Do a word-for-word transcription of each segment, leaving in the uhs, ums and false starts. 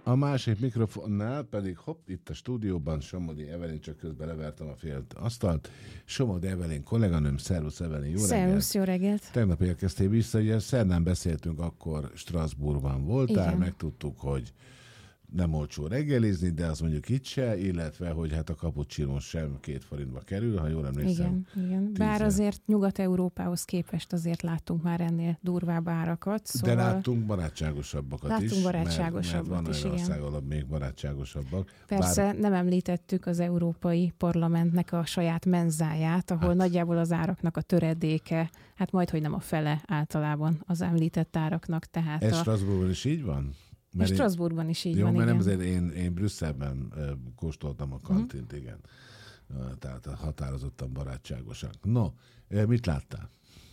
A másik mikrofonnál pedig hopp, itt a stúdióban Somodi Evelyn, csak közben levertem a fél asztalt. Somodi Evelyn kolléganőm, szervusz Evelyn, jó reggelt! Szervusz, jó reggelt! Tegnap érkeztél vissza, ugye szerdán beszéltünk, akkor Strasbourgban voltál, Igen. megtudtuk, hogy nem olcsó reggelizni, de az mondjuk itt se, illetve, hogy hát a cappuccino sem két forintba kerül, ha jól emlékszem. Igen, igen. Bár tízen. azért Nyugat-Európához képest azért láttunk már ennél durvább árakat. Szóval... De láttunk barátságosabbakat láttunk is. barátságosabbat mert, mert is, van olyan igen. ország, ahol még barátságosabbak. Persze Bár... nem említettük az Európai Parlamentnek a saját menzáját, ahol Hát. nagyjából az áraknak a töredéke, hát majdhogy nem a fele általában az említett áraknak. Tehát Ez a... Strasbourgban is így van? És Strasbourgban is így jó, van, mert igen. nem azért én, én Brüsszelben uh, kóstoltam a kantint, uh-huh. igen. Uh, tehát határozottan barátságosak. No, uh, mit láttál?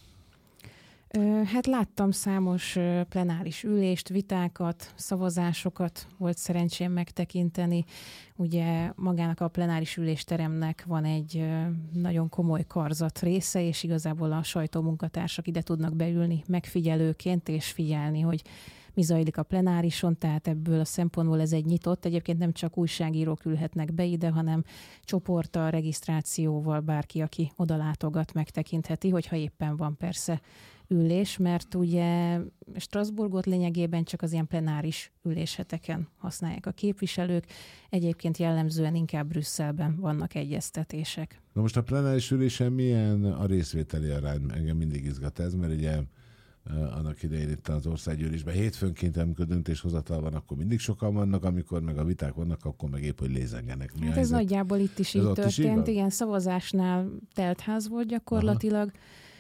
Hát láttam számos plenáris ülést, vitákat, szavazásokat volt szerencsém megtekinteni. Ugye magának a plenáris ülésteremnek van egy nagyon komoly karzat része, és igazából a sajtómunkatársak ide tudnak beülni megfigyelőként, és figyelni, hogy mi zajlik a plenárison, tehát ebből a szempontból ez egy nyitott. Egyébként nem csak újságírók ülhetnek be ide, hanem csoporttal, regisztrációval bárki, aki oda látogat, megtekintheti, hogyha éppen van persze ülés, mert ugye Strasbourgot lényegében csak az ilyen plenáris ülésheteken használják a képviselők. Egyébként jellemzően inkább Brüsszelben vannak egyeztetések. Na most a plenáris ülésen milyen a részvételi arány? Engem mindig izgat ez, mert ugye annak idején itt az országgyűlésben hétfőnként, amikor döntéshozatal van, akkor mindig sokan vannak, amikor meg a viták vannak, akkor meg épp, hogy lézengenek. Mi hát ez nagyjából itt is ez így történt. Is igen, szavazásnál teltház volt gyakorlatilag.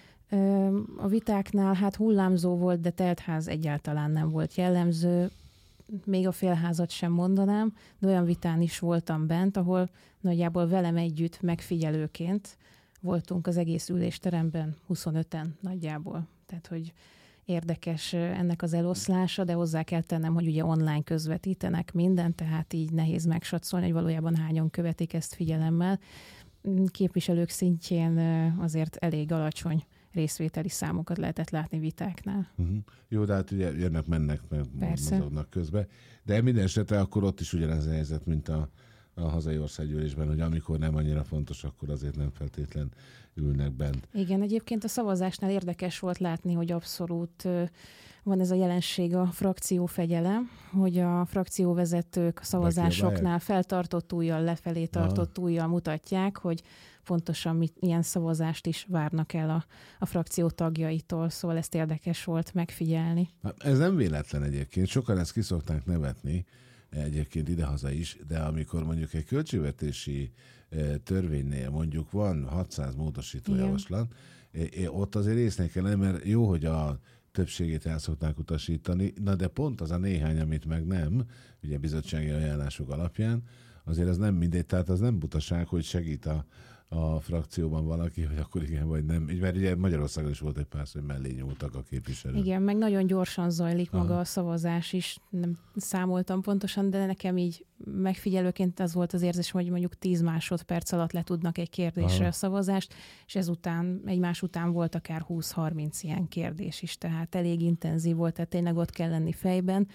Aha. A vitáknál hát hullámzó volt, de teltház egyáltalán nem volt jellemző. Még a félházat sem mondanám, de olyan vitán is voltam bent, ahol nagyjából velem együtt megfigyelőként voltunk az egész ülésteremben, huszonöten nagyjából. Tehát, hogy érdekes ennek az eloszlása, de hozzá kell tennem, hogy ugye online közvetítenek mindent, tehát így nehéz megsatszolni, hogy valójában hányan követik ezt figyelemmel. Képviselők szintjén azért elég alacsony részvételi számokat lehetett látni vitáknál. Uh-huh. Jó, de hát ugye jönnek, mennek, meg mozognak közben. De minden esetre akkor ott is ugyanez a helyzet, mint a, a hazai országgyűlésben, hogy amikor nem annyira fontos, akkor azért nem feltétlen ülnek bent. Igen, egyébként a szavazásnál érdekes volt látni, hogy abszolút van ez a jelenség, a frakciófegyelem, hogy a frakcióvezetők a szavazásoknál feltartott ujjal, lefelé tartott Aha. ujjal mutatják, hogy pontosan mit, milyen szavazást is várnak el a, a frakció tagjaitól, szóval ezt érdekes volt megfigyelni. Ez nem véletlen egyébként, sokan ezt kiszokták nevetni, egyébként idehaza is, de amikor mondjuk egy költségvetési törvénynél mondjuk van hatszáz módosító Igen. javaslat, ott azért észnél kell, mert jó, hogy a többségét el szokták utasítani, na de pont az a néhány, amit meg nem, ugye bizottsági ajánlások alapján, azért az nem mindegy, tehát az nem butaság, hogy segít a, a frakcióban valaki, hogy akkor igen vagy nem. Mert ugye Magyarországon is volt egy pár, hogy mellé nyúltak a képviselők. Igen, meg nagyon gyorsan zajlik Aha. maga a szavazás is. Nem számoltam pontosan, de nekem így megfigyelőként az volt az érzés, hogy mondjuk tíz másodperc alatt le tudnak egy kérdésre Aha. a szavazást, és ezután, egymás után volt akár húsz-harminc ilyen kérdés is, tehát elég intenzív volt, tehát tényleg ott kell lenni fejben.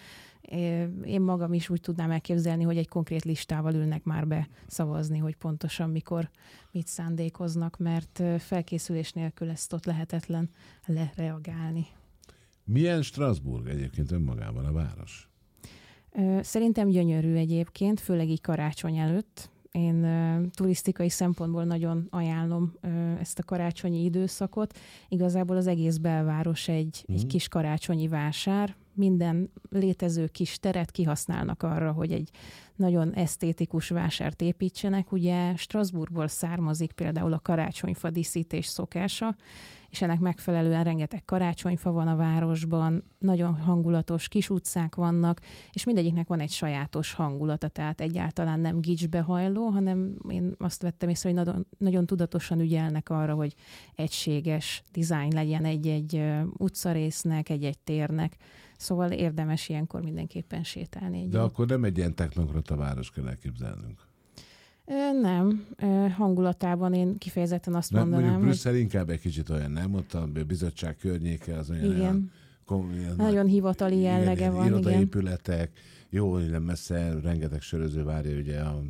Én magam is úgy tudnám elképzelni, hogy egy konkrét listával ülnek már be szavazni, hogy pontosan mikor mit szándékoznak, mert felkészülés nélkül ezt ott lehetetlen lereagálni. Milyen Strasbourg egyébként önmagában a város? Szerintem gyönyörű egyébként, főleg így karácsony előtt. Én uh, turisztikai szempontból nagyon ajánlom uh, ezt a karácsonyi időszakot. Igazából az egész belváros egy, mm. egy kis karácsonyi vásár. Minden létező kis teret kihasználnak arra, hogy egy nagyon esztétikus vásárt építsenek. Ugye Strasbourgból származik például a karácsonyfa díszítés szokása, és ennek megfelelően rengeteg karácsonyfa van a városban, nagyon hangulatos kis utcák vannak, és mindegyiknek van egy sajátos hangulata, tehát egyáltalán nem gicsbehajló, hanem én azt vettem észre, hogy nagyon, nagyon tudatosan ügyelnek arra, hogy egységes dizájn legyen egy-egy utcarésznek, egy-egy térnek. Szóval érdemes ilyenkor mindenképpen sétálni. De akkor nem egy ilyen technokrata város kell elképzelnünk. Nem. Hangulatában én kifejezetten azt nem, mondanám, mondjuk Brüsszel hogy... inkább egy kicsit olyan, nem? Ott a bizottság környéke az olyan, olyan Kom, Nagyon hivatali jellege igen, van, igen. Irodaépületek, jó, hogy nem messze, rengeteg söröző várja ugye a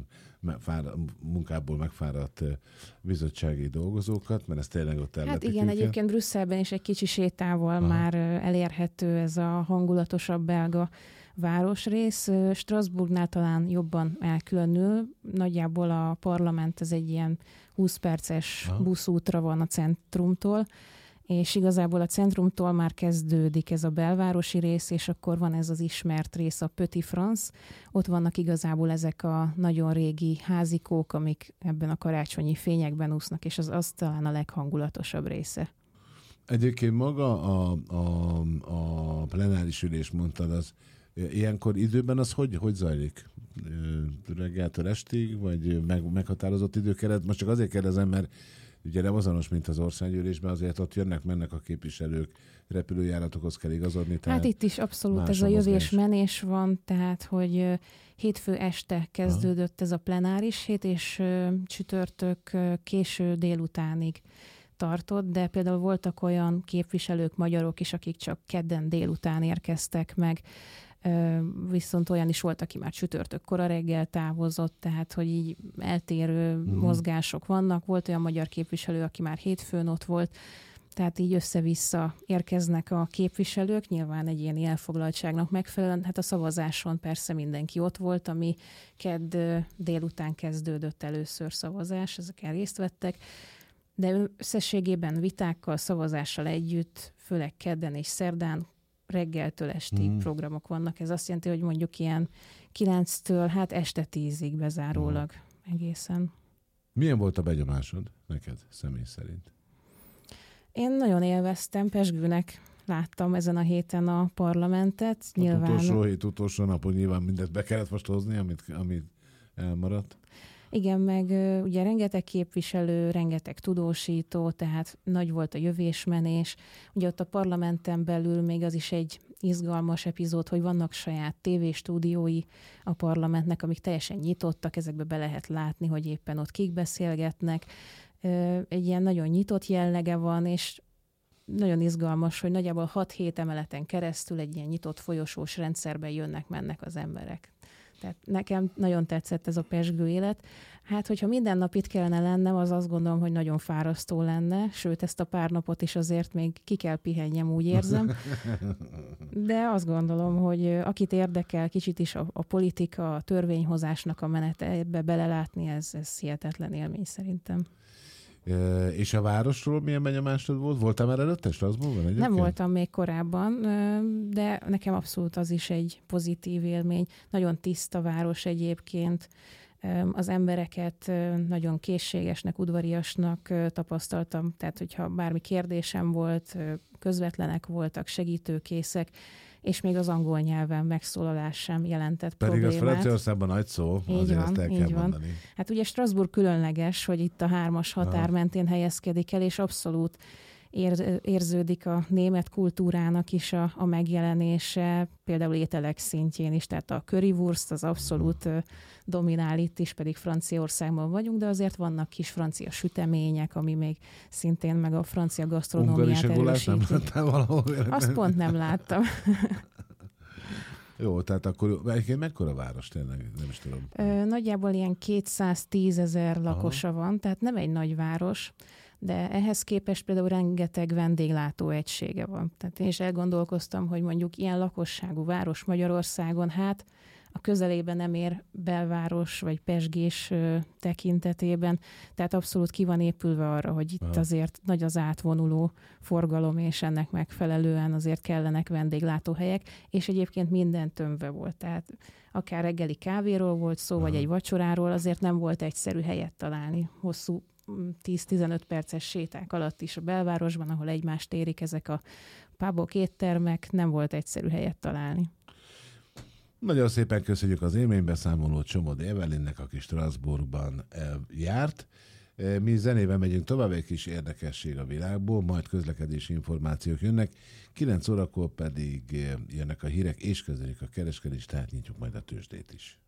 munkából megfáradt bizottsági dolgozókat, mert ez tényleg ott ellepik. Hát igen, őket. Egyébként Brüsszelben is egy kicsi sétával Aha. már elérhető ez a hangulatosabb belga városrész. Strasbourgnál talán jobban elkülönül. Nagyjából a parlament ez egy ilyen húsz perces Aha. buszútra van a centrumtól, és igazából a centrumtól már kezdődik ez a belvárosi rész, és akkor van ez az ismert rész, a Petit France. Ott vannak igazából ezek a nagyon régi házikók, amik ebben a karácsonyi fényekben úsznak, és az, az talán a leghangulatosabb része. Egyébként maga a, a, a plenáris ülés, mondtad, az ilyenkor időben az hogy, hogy zajlik? Reggeltől estig, vagy meg, meghatározott időkeret? Most csak azért kérdezem, mert ugye nem azonos, mint az országgyűlésben, azért ott jönnek-mennek a képviselők, repülőjáratokhoz kell igazodni. Hát itt is abszolút ez a jövés-menés van, tehát hogy hétfő este kezdődött ha. ez a plenáris hét, és csütörtök késő délutánig tartott, de például voltak olyan képviselők, magyarok is, akik csak kedden délután érkeztek meg, viszont olyan is volt, aki már csütörtök kora reggel távozott, tehát hogy így eltérő mm. mozgások vannak. Volt olyan magyar képviselő, aki már hétfőn ott volt, tehát így össze-vissza érkeznek a képviselők, nyilván egy ilyen elfoglaltságnak megfelelően. Hát a szavazáson persze mindenki ott volt, ami kedd délután kezdődött először szavazás, ezeken részt vettek, de összességében vitákkal, szavazással együtt, főleg kedden és szerdán, reggeltől estig mm. programok vannak. Ez azt jelenti, hogy mondjuk ilyen kilenctől hát este tízig bezárólag mm. egészen. Milyen volt a benyomásod neked személy szerint? Én nagyon élveztem, pezsgőnek láttam ezen a héten a parlamentet. A nyilván... utolsó hét, utolsó napon nyilván mindent be kellett most hozni, amit, amit elmaradt. Igen, meg ugye rengeteg képviselő, rengeteg tudósító, tehát nagy volt a jövésmenés. Ugye ott a parlamenten belül még az is egy izgalmas epizód, hogy vannak saját tévéstúdiói a parlamentnek, amik teljesen nyitottak, ezekbe be lehet látni, hogy éppen ott kik beszélgetnek. Egy ilyen nagyon nyitott jellege van, és nagyon izgalmas, hogy nagyjából hat-hét emeleten keresztül egy ilyen nyitott folyosós rendszerben jönnek-mennek az emberek. Tehát nekem nagyon tetszett ez a pezsgő élet. Hát, hogyha minden nap itt kellene lennem, az azt gondolom, hogy nagyon fárasztó lenne, sőt, ezt a pár napot is azért még ki kell pihenjem, úgy érzem. De azt gondolom, hogy akit érdekel kicsit is a, a politika, a törvényhozásnak a menete, ebbe belelátni, ez, ez hihetetlen élmény szerintem. E, és a városról milyen benyomásod volt? Voltál már előtte Strasbourgban egyébként? Nem voltam még korábban, de nekem abszolút az is egy pozitív élmény. Nagyon tiszta város egyébként. Az embereket nagyon készségesnek, udvariasnak tapasztaltam. Tehát, hogyha bármi kérdésem volt, közvetlenek voltak, segítőkészek, és még az angol nyelven megszólalás sem jelentett Pedig problémát. Pedig az Franciaországban nagy szó, így azért van, ezt el kell van. mondani. Hát ugye Strasbourg különleges, hogy itt a hármas határ Aha. mentén helyezkedik el, és abszolút ér, érződik a német kultúrának is a, a megjelenése, például ételek szintjén is, tehát a currywurst az abszolút uh, dominál itt is, pedig Franciaországban vagyunk, de azért vannak kis francia sütemények, ami még szintén meg a francia gasztronómiát erősíti. Nem valahol Azt pont nem láttam. Jó, tehát akkor egyébként mekkora város tényleg? Nem is tudom. Ö, nagyjából ilyen kétszáztízezer lakosa Aha. van, tehát nem egy nagy város, de ehhez képest például rengeteg vendéglátó egysége van. Tehát én is elgondolkoztam, hogy mondjuk ilyen lakosságú város Magyarországon, hát a közelében nem ér belváros vagy pezsgés ö, tekintetében, tehát abszolút ki van épülve arra, hogy itt Aha. azért nagy az átvonuló forgalom, és ennek megfelelően azért kellenek vendéglátóhelyek, és egyébként minden tömve volt. Tehát akár reggeli kávéról volt szó, Aha. vagy egy vacsoráról, azért nem volt egyszerű helyet találni hosszú tíz-tizenöt perces séták alatt is a belvárosban, ahol egymást érik ezek a pubok, éttermek, nem volt egyszerű helyet találni. Nagyon szépen köszönjük az élménybeszámolót Somodi Evelinnek, aki Strasbourgban járt. Mi zenével megyünk tovább, egy kis érdekesség a világból, majd közlekedési információk jönnek, kilenc órakor pedig jönnek a hírek, és köszönjük a kereskedést, tehát nyitjuk majd a tőzsdét is.